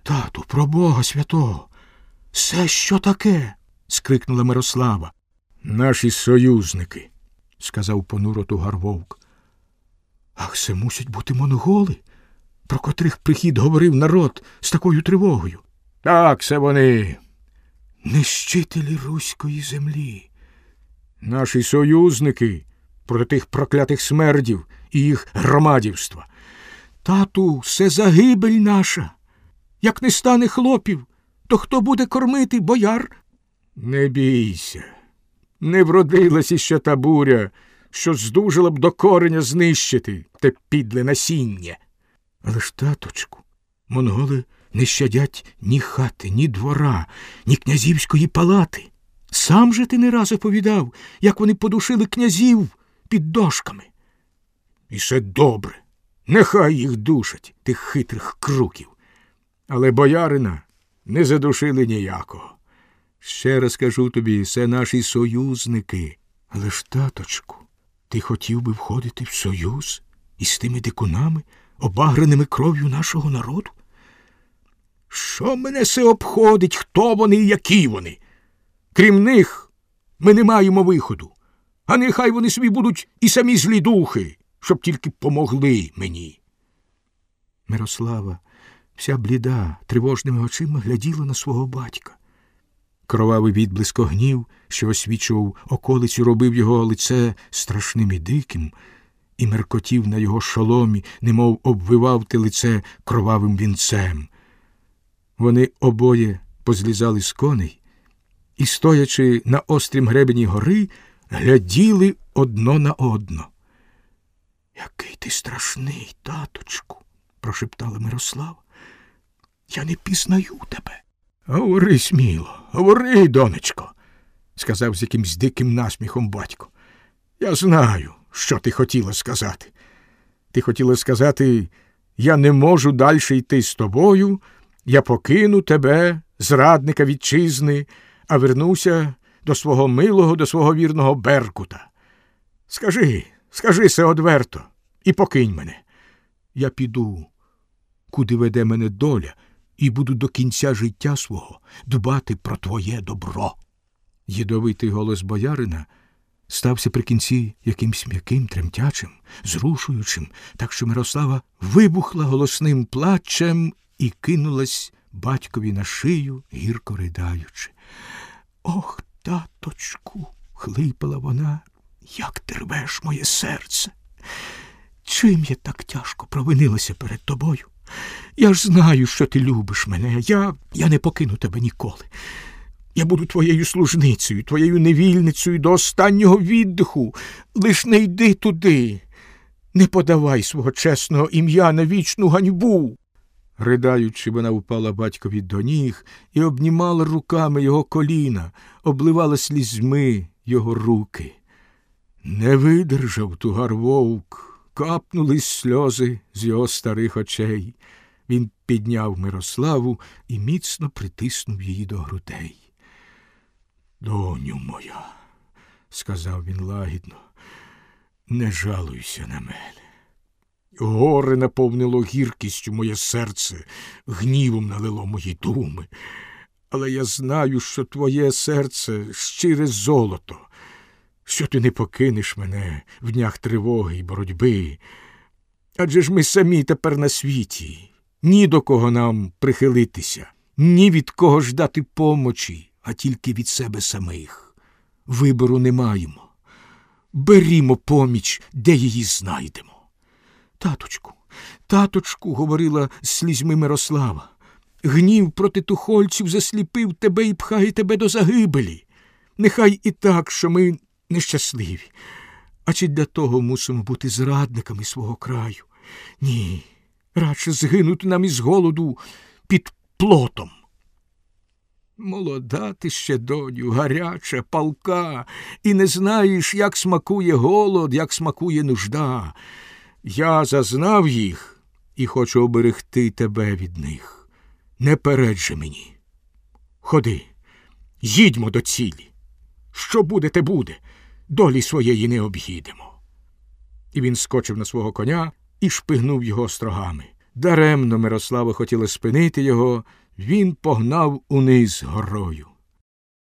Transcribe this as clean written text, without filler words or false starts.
Тату, про Бога святого! Це що таке? – скрикнула Мирослава. Наші союзники, – сказав понуро Тугар Вовк. Ах, це мусять бути монголи, про котрих прихід говорив народ з такою тривогою. Так, це вони. Нищителі руської землі. Наші союзники проти тих проклятих смердів і їх громадівства. Тату, це загибель наша. Як не стане хлопів, то хто буде кормити, бояр? Не бійся. Не вродилась іще та буря, що здужила б до кореня знищити те підле насіння. Але ж, таточку, монголи не щадять ні хати, ні двора, ні князівської палати. Сам же ти не раз оповідав, як вони подушили князів під дошками. І це добре. Нехай їх душать, тих хитрих круків. Але боярина не задушили ніякого. Ще раз кажу тобі, це наші союзники. Але ж, таточку, ти хотів би входити в союз із тими дикунами, обагреними кров'ю нашого народу? Що мене се обходить, хто вони і які вони? Крім них ми не маємо виходу. А нехай вони собі будуть і самі злі духи, щоб тільки помогли мені. Мирослава, вся бліда, тривожними очима гляділа на свого батька. Кровавий відблиск огнів, що освічував околицю, робив його лице страшним і диким, і меркотів на його шоломі, немов обвивав те лице кровавим вінцем. Вони обоє позлізали з коней і, стоячи на острім гребені гори, гляділи одно на одно. «Який ти страшний, таточку!» – прошептала Мирослава. «Я не пізнаю тебе». «Говори сміло, говори, донечко», – сказав з якимсь диким насміхом батько. «Я знаю, що ти хотіла сказати. Ти хотіла сказати, я не можу дальше йти з тобою, я покину тебе, зрадника вітчизни, а вернуся до свого милого, до свого вірного Беркута. Скажи се одверто і покинь мене. Я піду, куди веде мене доля, і буду до кінця життя свого дбати про твоє добро». Ядовитий голос боярина стався при кінці якимсь м'яким, тремтячим, зрушуючим, так що Мирослава вибухла голосним плачем і кинулась батькові на шию, гірко ридаючи. «Ох, таточку!» – хлипала вона. «Як ти рвеш моє серце! Чим я так тяжко провинилася перед тобою? Я ж знаю, що ти любиш мене. Я не покину тебе ніколи. Я буду твоєю служницею, твоєю невільницею до останнього віддиху. Лиш не йди туди. Не подавай свого чесного ім'я на вічну ганьбу». Ридаючи, вона впала батькові до ніг і обнімала руками його коліна, обливала слізьми його руки. Не видержав Тугар Вовк, капнули сльози з його старих очей. Він підняв Мирославу і міцно притиснув її до грудей. «Доню моя», – сказав він лагідно, – «не жалуйся на мене. Горе наповнило гіркістю моє серце, гнівом налило мої думи. Але я знаю, що твоє серце – щире золото, що ти не покинеш мене в днях тривоги й боротьби. Адже ж ми самі тепер на світі, ні до кого нам прихилитися, ні від кого ждати помочі, а тільки від себе самих. Вибору не маємо. Берімо поміч, де її знайдемо». Таточку, – говорила з слізьми Мирослава, – гнів проти тухольців засліпив тебе і пхає тебе до загибелі. Нехай і так, що ми нещасливі. А чи для того мусимо бути зрадниками свого краю? Ні, радше згинути нам із голоду під плотом. Молода ти ще, доню, гаряча, палка, і не знаєш, як смакує голод, як смакує нужда. Я зазнав їх і хочу оберегти тебе від них. Не передь же мені. Ходи, їдьмо до цілі. Що буде, те буде, долі своєї не об'їдемо». І він скочив на свого коня і шпигнув його острогами. Даремно Мирослава хотіла спинити його, він погнав униз горою.